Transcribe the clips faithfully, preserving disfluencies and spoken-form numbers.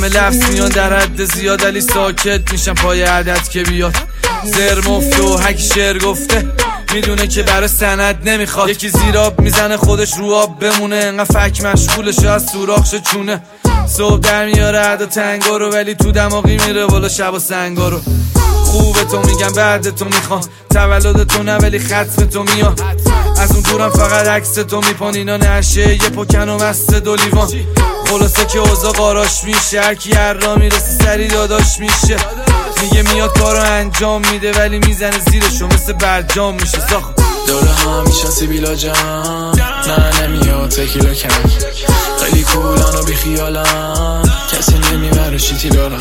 همه لفظ میان در حد زیاد، علی ساکت میشم پای عدد که بیاد. زر مفته و هک شعر گفته میدونه که برای سند نمیخواد. یکی زیراب میزنه خودش رو آب بمونه، انقدر فک مشغولشه از سوراخش چونه. صبح در میاره عدا تنگا رو، ولی تو دماغی میره بالا شب و سنگا رو. خوبه تو میگم بعد تو میخوان، تولد تو نه ولی ختم تو میاد. از اون دورم فقط عکس تو میپان، اینا نشه یه پکن و مست دو لیوان. خلاصه که اوضاع قاراش میشه، هرکی هر را میرسه سری داداش میشه. میگه میاد کارو انجام میده ولی میزنه زیرشو مثل برجام میشه. ساخ دوره ها میشن سیبیلا جان، نه نمیاد تکیلا کن. خیلی کولان و بیخیالن، کسی نمیبره شیتی دارن.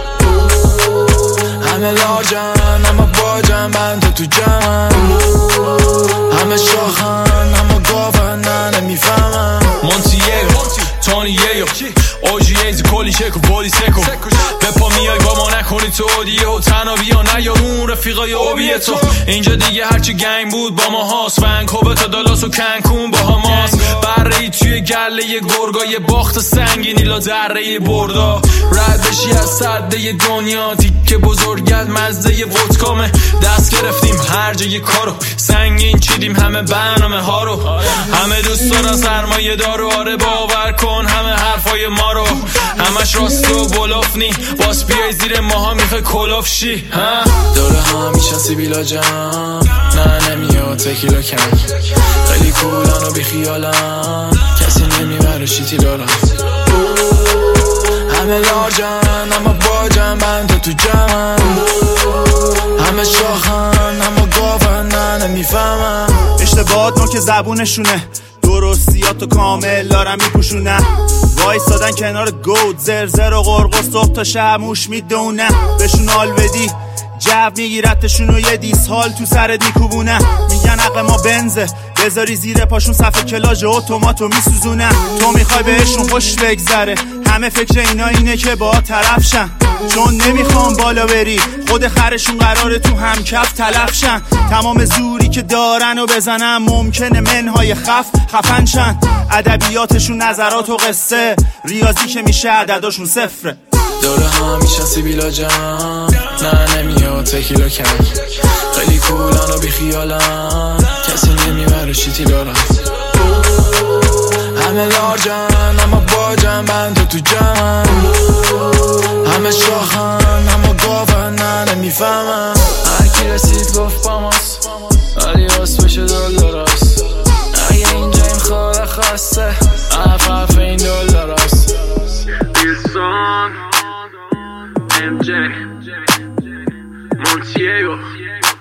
همه لارجن اما باجن، بند تو جمعن. همه شاخن اما گاون، نه نمیفهمن. مونتیگو تونیگو اوجیز کلی شکو بودی سکو. به پا میای با ما نکنی تو اودیو، تنها بیا نیار اون رفیقای اوبی تو. اینجا دیگه هرچی گنگ بود با ما هاست، ونکوور تا دالاس و کنکون با هماست. برهی توی گله ی گرگای باخت سنگینی لا دره بردا. رد بشی از سده دنیا، تیکه بزرگت مزده ی ودکامه. دست گرفتیم هر جای کارو، سنگین چیدیم همه برنامه ها رو. همه دوست دارن سرمایه دارو، آره باور کن همه حرفای ما رو. همش راست و بلافنی، باس بیای زیر ماها میخوای کلاف شی. دوره ها میشن سیبیلا جان، نه نمیاد تکیلا کن. خیلی کولان و بیخیالن، کسی نمیبره شیتی دارن. همه لارجن اما باجن، بند تو جمعن. همه شاخن اما گاون، نه نمیفهمن. اشتباهات نو که زبونشونه، درستیات و کامل دارم میپوشونه. وایستادن کنار گود، زرزر و غرق و صبح تا شب موش میدونه. بهشون حال بدی جو میگیرتشون و یه دیس حال تو سرت میکوبونه. میگن عقل ما بنزه، بذاری زیر پاشون صفحه کلاژ اتوماتو میسوزونه. تو میخوای بهشون خوش بگذره، همه فکر اینا اینه که با طرف شن. چون نمیخوام بالا بری، خود خرشون قراره تو همکف تلف شن. تمام زوری که دارن و بزنن ممکنه منهای خف خفن شن. ادبیاتشون نظرات و قصه، ریاضی که میشه عدداشون صفره. دوره ها میشن سیبیلا جان، نه نمیاد تکیلا کن. خیلی کولان و بیخیالن، کسی نمیبره شیتی دارن. همه لارجن اما باجن، بند تو جمعن. همه شاخن اما گاون، نه نمیفهمن. هرکی رسید گفت با ماست، ولی اسمش دلار است. اگه اینجا این خواه خواسته، اف اف این دلار است. ام جی Montiego